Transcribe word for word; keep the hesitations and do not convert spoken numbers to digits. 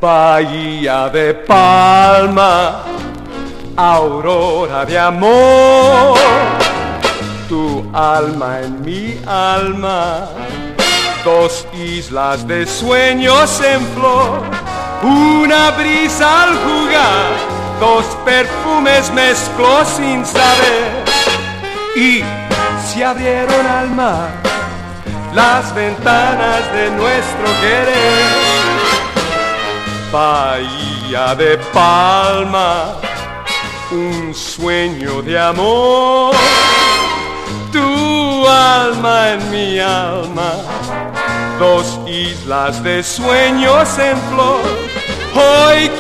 Bahía de Palma, aurora de amor, tu alma en mi alma, dos islas de sueños en flor, una brisa al jugar, dos perfumes mezcló sin saber, y se abrieron al mar las ventanas de nuestro querer. Bahía de Palma, un sueño de amor, tu alma en mi alma, dos islas de sueños en flor. Hoy